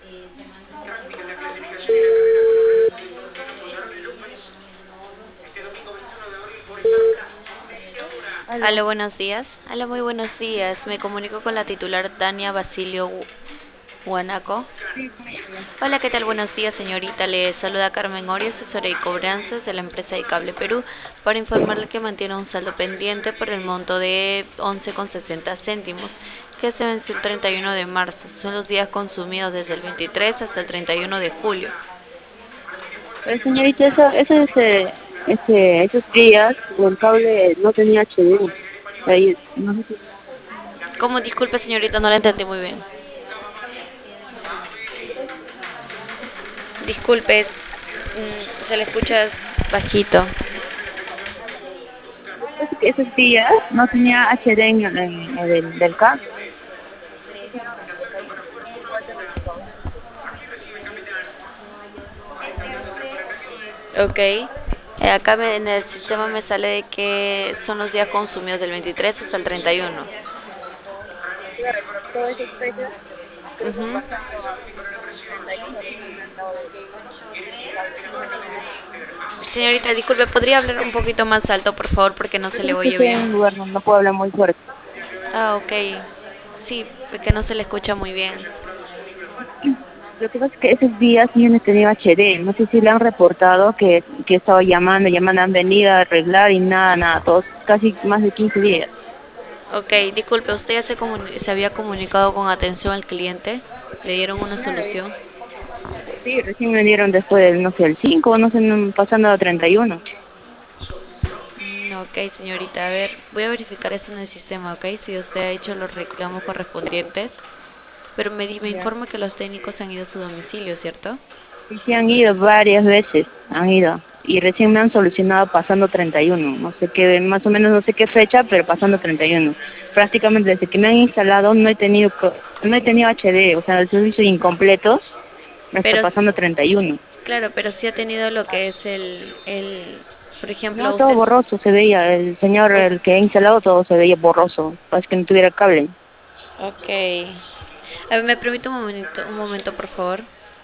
Aló, Aló. buenos días. Aló, muy buenos días. Me comunico con la titular Dania Basilio Guanaco. Sí, con ella habla. Hola, ¿qué tal? Buenos días, señorita. Le saluda Carmen Ori, asesora y cobranzas de la empresa de Cable Perú, para informarle que mantiene un saldo pendiente por el monto de 11,60 céntimos, que se venció el 31 de marzo. Son los días consumidos desde el 23 hasta el 31 de julio. Pero señorita, esos días el cable no tenía HD. Ahí, no sé si... ¿Cómo? Disculpe, señorita, no la entendí muy bien. Disculpe, se le escucha bajito. Después de que esos días no tenía HD del cable. Ok. Acá en el sistema me sale de que son los días consumidos del 23 hasta el 31. Claro, pero todas esas fechas, creo que Ujú. pasando a 31 recién me han dado el cable. Señorita, disculpe, ¿podría hablar un poquito más alto, por favor, porque no Lo se que le pasa es que oye estoy en bien? un lugar donde no puedo hablar muy fuerte. Ah, ok. Sí, porque no se le escucha muy bien. Lo que pasa es que esos días yo no tenía HD. No sé si le han reportado que estaba llamando, han venido a arreglar y nada, todos, casi más de 15 días. Ok, disculpe, ¿usted ya se había comunicado con atención al cliente? ¿Le dieron una Claro, solución? sí, recién me dieron después del, no sé, el 5 no sé, pasando a 31. Ok, señorita, a ver, voy a verificar esto en el sistema, ok, si usted ha hecho los reclamos correspondientes, pero me Ya. informa que los técnicos han ido a su domicilio, ¿cierto? Y sí han ido varias veces, han ido. Y recién me han solucionado pasando 31. No sé qué, más o menos no sé qué fecha, pero pasando 31. Prácticamente desde que me han instalado no he tenido HD, o sea, el servicio incompleto hasta Pero, pasando 31. claro, pero sí ha tenido lo que es por No, ejemplo, todo usted, borroso se veía. El señor, us- el que ha instalado, todo se veía borroso. Parece que no tuviera cable. ok. A ver, ¿me permite un momento, por favor?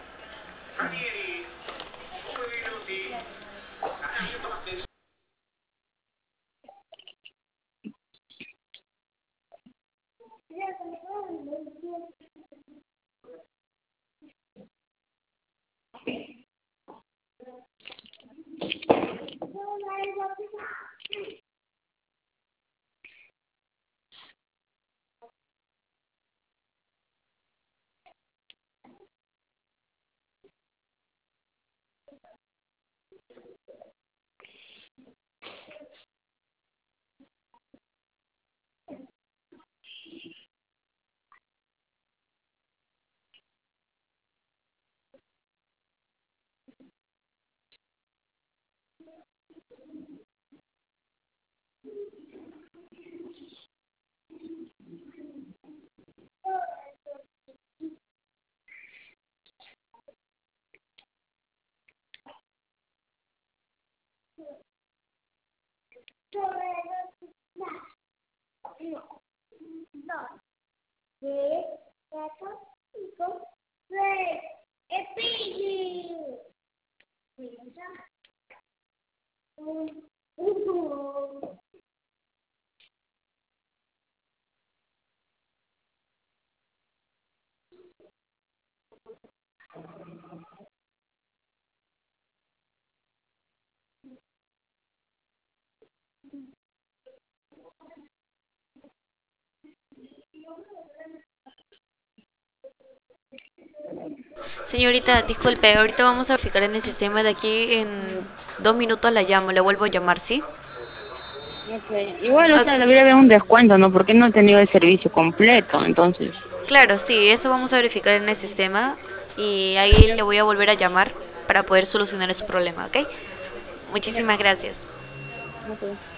Señorita, disculpe, ahorita vamos a verificar en el sistema de aquí en 2 minutos la llamo, le vuelvo a llamar, ¿sí? Okay. Igual, o Ok. sea, debería haber un descuento, ¿no? Porque no he tenido el servicio completo, entonces. Claro, sí, eso vamos a verificar en el sistema y ahí le voy a volver a llamar para poder solucionar ese problema, ¿ok? Ya. Muchísimas gracias. Okay.